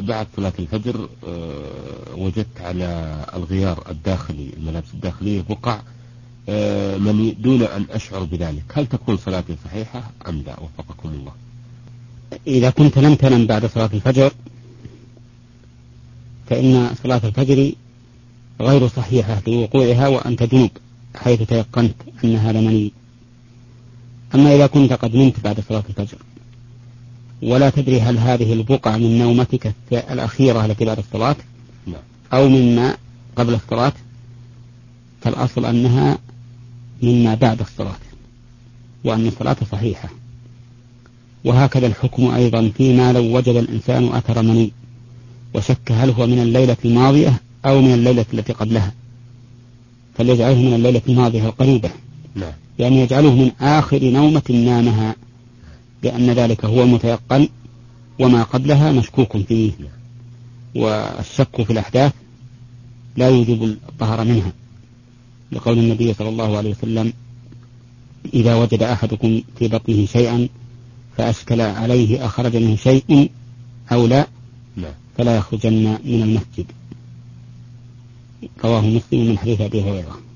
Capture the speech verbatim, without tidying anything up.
بعد صلاة الفجر وجدت على الغيار الداخلي الملابس الداخلية بقع من دون أن أشعر بذلك، هل تكون صلاتي صحيحة أم لا؟ وفقكم الله. إذا كنت لم تنم بعد صلاة الفجر فإن صلاة الفجر غير صحيحة لوقوعها وأنت جنوب حيث تيقنت أنها لمني. أما إذا كنت قد نمت بعد صلاة الفجر ولا تدري هل هذه البقعة من نومتك الأخيرة التي بعد الصلاة أو مما قبل الصلاة، فالأصل أنها مما بعد الصلاة وأن الصلاة صحيحة. وهكذا الحكم أيضا فيما لو وجد الإنسان أثر مني وشك هل هو من الليلة الماضية أو من الليلة التي قبلها، فليجعله من الليلة الماضية القريبة، يعني يجعله من آخر نومة نامها، لأن ذلك هو متيقن وما قبلها مشكوك فيه، والشك في الأحداث لا يوجب الطهر منها، لقول النبي صلى الله عليه وسلم: إذا وجد أحدكم في بطنه شيئا فأشكل عليه أخرج منه شيء أو لا فلا يخرجن من المسجد. رواه مسلم من حديث أبي هريرة.